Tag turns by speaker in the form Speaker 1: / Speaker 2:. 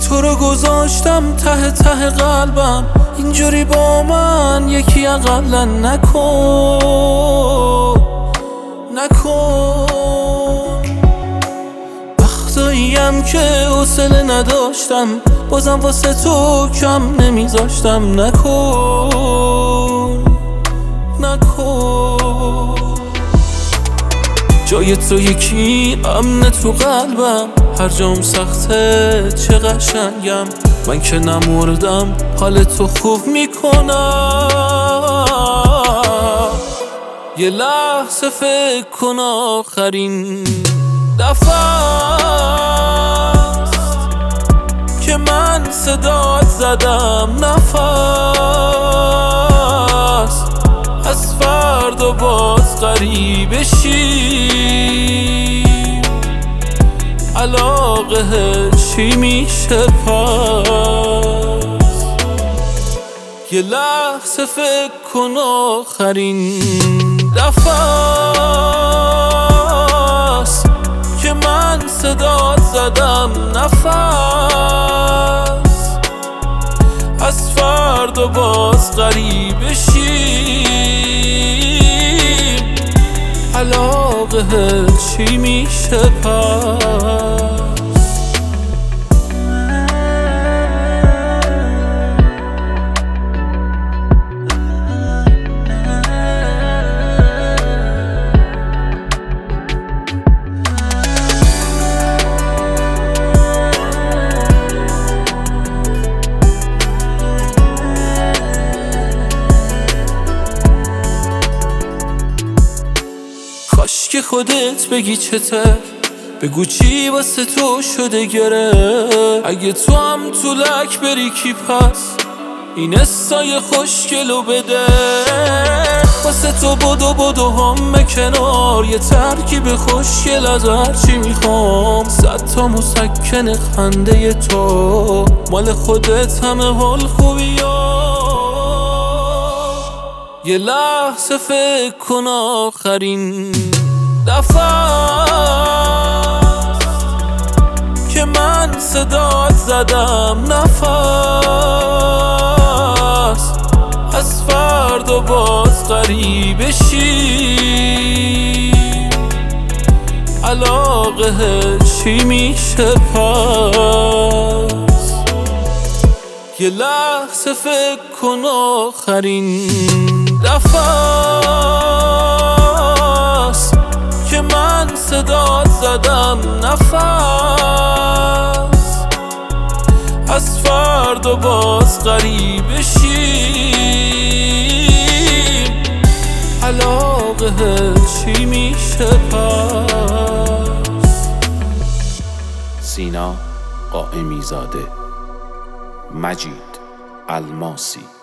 Speaker 1: تو رو گذاشتم ته ته قلبم، اینجوری با من یکی اقلا نکن. وقتاییم که حوصله نداشتم، بازم واسه تو کم نمیذاشتم. نکن جای تو یکی امنه تو قلبم، هر جام سخته چه قشنگم. من که نمردم حال تو خوب میکنم. یه لحظه فکر کن آخرین دفعه است که من صدات زدم نفس. از فردا باز غریبه شیم، علاقه چی میشه پس؟ یه لحظه فکر کن آخرین دفعه است که من صدات زدم نفس. از فردا باز غریبه شیم، علاقه چی میشه پس؟ کاش که خودت بگی چته، بگو چی واسه تو شده گره. اگه تو هم تو لک بری کی پس این استای خوشگلو بده. واسه تو بدو هم کنار، یه ترکیب خوشگل از هرچی میخوام. 100 تا مسکن خنده تو، مال خودت همه حال خوبی ها. یه لحظه فکر کن آخرین دفعه است که من صدات زدم نفس. از فردا باز غریبه شیم، علاقه چی میشه پس؟ یه لحظه فکر کن آخرین دفعه است که من صدات زدم نفس. از فردا باز غریبه شیم، علاقه چی میشه پس؟
Speaker 2: سینا قائمی زاده، مجید الماسی.